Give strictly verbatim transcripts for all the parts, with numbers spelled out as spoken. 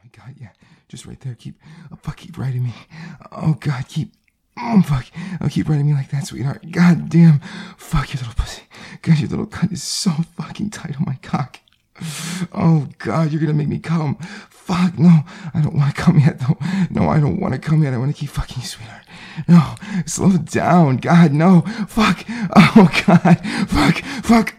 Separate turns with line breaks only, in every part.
God, yeah. Just right there. Keep, oh, fuck, keep riding me. Oh, God, keep, oh, fuck. Oh, keep riding me like that, sweetheart. God damn. Fuck, your little pussy. God, your little cunt is so fucking tight on my cock. Oh, God, you're gonna make me come. Fuck, no. I don't want to come yet, though. No, I don't want to come yet. I want to keep fucking you, sweetheart. No, slow down. God, no. Fuck. Oh, God. Fuck. Fuck.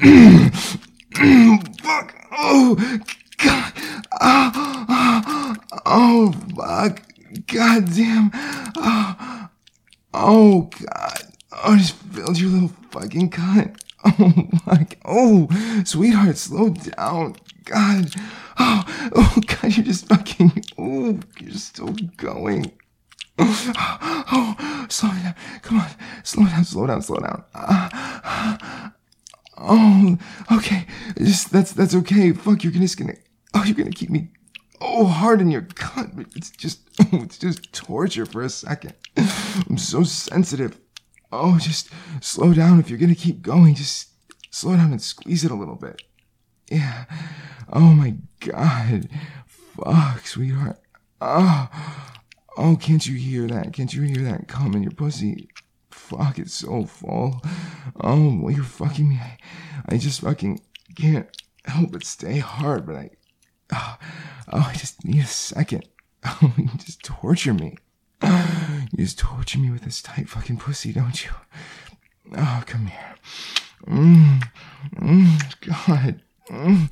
Fuck. Oh, God. Oh, oh, oh, fuck. God damn. Oh, oh, God. Oh, I just filled your little fucking cunt. Oh, my. Oh, sweetheart, slow down. God. Oh, oh, God, you're just fucking. Oh, you're still going. Oh, oh, slow down. Come on. Slow down, slow down, slow down. Uh, oh, okay. Just, that's, that's okay. Fuck, you're just gonna. Oh, you're gonna keep me. Oh, hard in your cunt. But it's just. Oh, it's just torture for a second. I'm so sensitive. Oh, just slow down. If you're gonna keep going, just slow down and squeeze it a little bit. Yeah. Oh my God. Fuck, sweetheart. Oh, oh, can't you hear that? Can't you hear that cum in your pussy? Fuck, it's so full. Oh, well, you're fucking me. I, I just fucking can't help but stay hard, but I, oh, oh, I just need a second. Oh, you just torture me. You just torture me with this tight fucking pussy, don't you? Oh, come here. Mm, mm, God. Mm,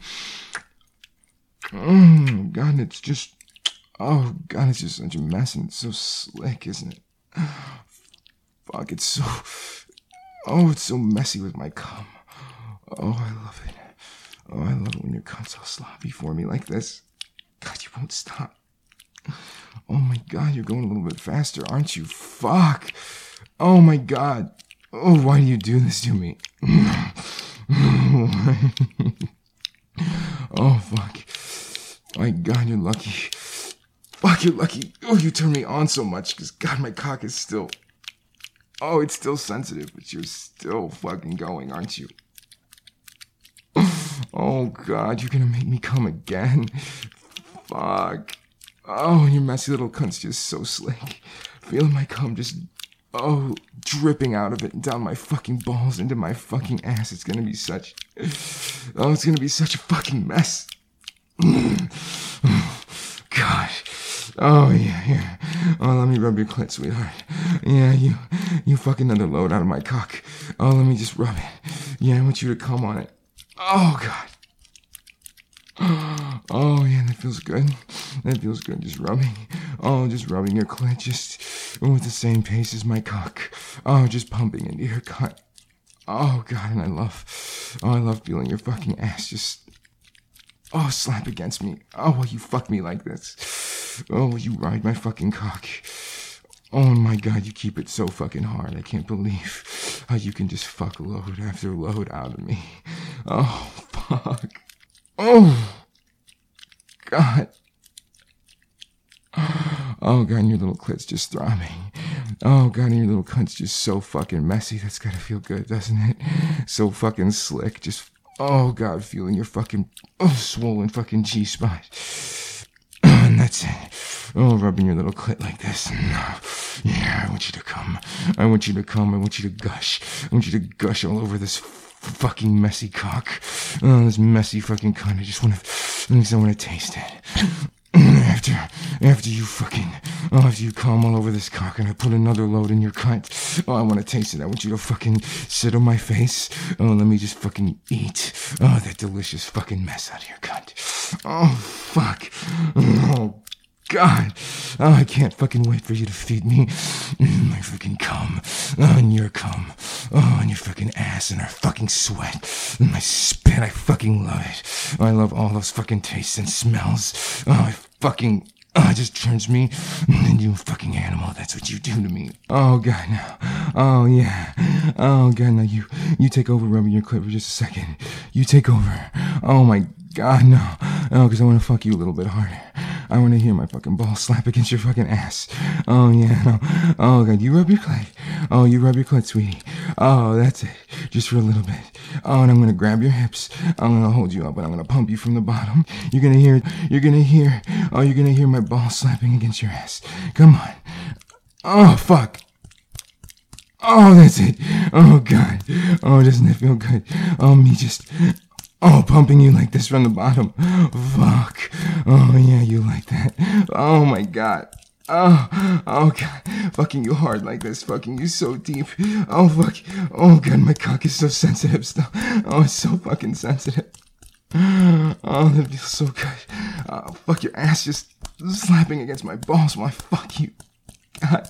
mm, God, it's just... Oh, God, it's just such a mess, and it's so slick, isn't it? Fuck, it's so... Oh, it's so messy with my cum. Oh, I love it. Oh, I love it when your cunt's all sloppy for me like this. God, you won't stop. Oh my God, you're going a little bit faster, aren't you? Fuck. Oh my God. Oh, why do you do this to me? Oh, fuck. My God, you're lucky. Fuck, you're lucky. Oh, you turn me on so much, because God, my cock is still... Oh, it's still sensitive, but you're still fucking going, aren't you? Oh, God, you're gonna make me come again? Fuck. Oh, your messy little cunt's just so slick. Feeling my cum just, oh, dripping out of it and down my fucking balls into my fucking ass. It's gonna be such, oh, it's gonna be such a fucking mess. God. Oh, yeah, yeah. Oh, let me rub your clit, sweetheart. Yeah, you, you fucking another load out of my cock. Oh, let me just rub it. Yeah, I want you to come on it. Oh, God. Oh, yeah, that feels good. That feels good, just rubbing. Oh, just rubbing your clit, just with the same pace as my cock. Oh, just pumping into your cunt. Oh, God, and I love, oh, I love feeling your fucking ass just, oh, slap against me. Oh, will you fuck me like this? Oh, will you ride my fucking cock? Oh, my God, you keep it so fucking hard. I can't believe how you can just fuck load after load out of me. Oh, fuck. Oh, God. Oh, God, and your little clit's just throbbing. Oh, God, and your little cunt's just so fucking messy. That's gotta feel good, doesn't it? So fucking slick. Just, oh, God, feeling your fucking, oh, swollen fucking G-spot. And that's it. Oh, rubbing your little clit like this. Yeah, I want you to come. I want you to come. I want you to gush. I want you to gush all over this fucking messy cock. Oh, this messy fucking cunt. I just want to, I just want to taste it. After, after you fucking, oh, after you come all over this cock and I put another load in your cunt. Oh, I want to taste it. I want you to fucking sit on my face. Oh, let me just fucking eat. Oh, that delicious fucking mess out of your cunt. Oh, fuck. Oh, God. Oh, I can't fucking wait for you to feed me my fucking cum. Oh, and your cum. Oh, and your fucking ass and our fucking sweat. And my spit. I fucking love it. Oh, I love all those fucking tastes and smells. Oh, I fucking... Oh, it just turns me into a fucking animal. That's what you do to me. Oh, God, now. Oh, yeah. Oh, God, now you, you take over rubbing your clit for just a second. You take over. Oh, my God, no. Oh, because I want to fuck you a little bit harder. I want to hear my fucking balls slap against your fucking ass. Oh, yeah, no. Oh, God, you rub your clit. Oh, you rub your clit, sweetie. Oh, that's it. Just for a little bit. Oh, and I'm going to grab your hips. I'm going to hold you up, and I'm going to pump you from the bottom. You're going to hear, you're going to hear, Oh, you're gonna hear my balls slapping against your ass. Come on. Oh, fuck. Oh, that's it. Oh, God. Oh, doesn't it feel good? Oh, me just... Oh, pumping you like this from the bottom. Fuck. Oh, yeah, you like that. Oh, my God. Oh, oh, God. Fucking you hard like this. Fucking you so deep. Oh, fuck. Oh, God, my cock is so sensitive still. Oh, it's so fucking sensitive. Oh, that feels so good. Oh, fuck, your ass just slapping against my balls while I fuck you. God.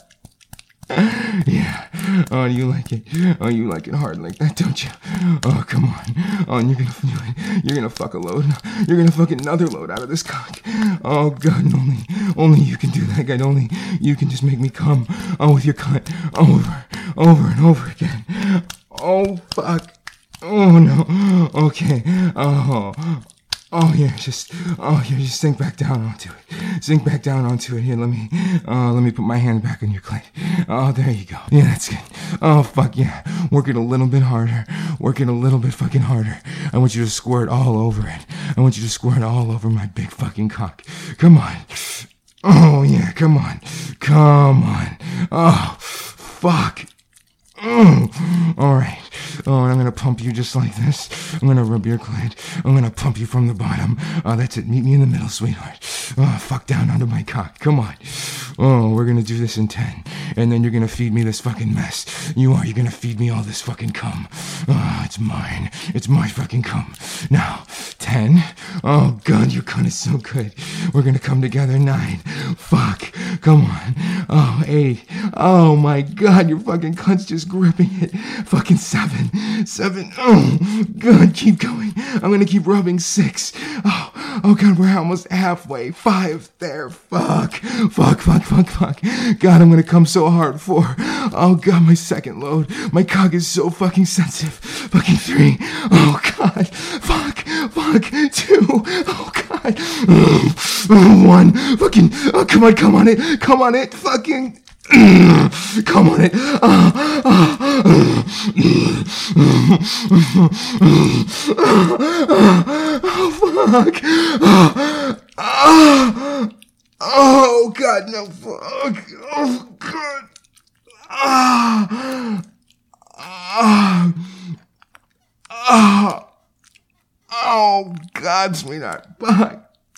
Yeah. Oh, you like it? Oh, you like it hard like that, don't you? Oh, come on. Oh, and you're gonna do it. You're gonna fuck a load. You're gonna fuck another load out of this cock. Oh, God, and only, only you can do that, God. Only you can just make me come. Oh, with your cunt. Over, over and over again. Oh, fuck. Oh, no. Okay. Oh. Oh, yeah, just, oh, yeah, just sink back down onto it. Sink back down onto it. Here, let me, uh, let me put my hand back on your clit. Oh, there you go. Yeah, that's good. Oh, fuck, yeah. Work it a little bit harder. Work it a little bit fucking harder. I want you to squirt all over it. I want you to squirt all over my big fucking cock. Come on. Oh, yeah, come on. Come on. Oh, fuck. Mm. All right. Oh, and I'm going to pump you just like this. I'm going to rub your clit. I'm going to pump you from the bottom. Oh, that's it. Meet me in the middle, sweetheart. Oh, fuck down onto my cock. Come on. Oh, we're going to do this in ten. And then you're going to feed me this fucking mess. You are. You're going to feed me all this fucking cum. Oh, it's mine. It's my fucking cum. Now, ten. Oh, God, your cunt is so good. We're going to come together. Nine. Fuck. Come on. Oh, eight. Oh, my God, your fucking cunt's just gripping it. Fucking seven. Seven. Oh, God, keep going. I'm going to keep rubbing. Six. Oh, oh, God, we're almost halfway. Five. There. Fuck. Fuck, fuck, fuck, fuck. God, I'm going to come so hard. Four. Oh, God, my second load. My cock is so fucking sensitive. Fucking three. Oh, God. Fuck. Fuck. Two. Oh, God. Oh, one. Fucking. Oh, come on, come on it. Come on it. Fucking. Come on it. Oh, oh, oh, fuck. Oh, oh, oh, God, no. Fuck. Oh, God. Oh, oh, oh, oh, God, sweetheart. Fuck.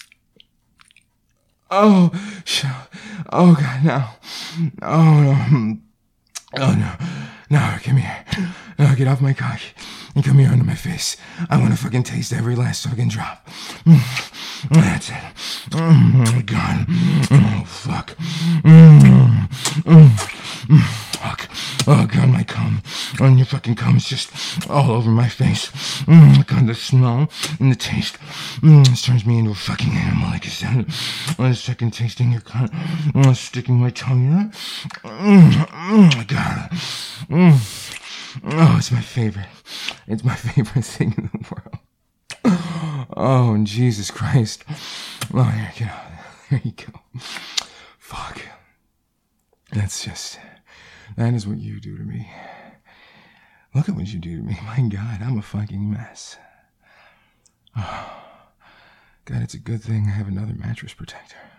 Oh, sh- oh, God, no. Oh, no. Oh, no. No, come here. No, get off my cock and come here under my face. I want to fucking taste every last fucking drop. Mm, that's it. Oh, God. Oh, fuck. Mm, mm, mm, fuck. Oh, God, my cum. Oh, your fucking cum is just all over my face. Mm, God, the smell and the taste. Mm, this turns me into a fucking animal, like I said. I was fucking tasting your cunt. I was sticking my tongue in it. Mm, mm, God. Mm. Oh, it's my favorite. It's my favorite thing in the world. Oh, Jesus Christ. Oh, here, get out. There you go. Fuck. That's just... That is what you do to me. Look at what you do to me. My God, I'm a fucking mess. Oh, God, it's a good thing I have another mattress protector.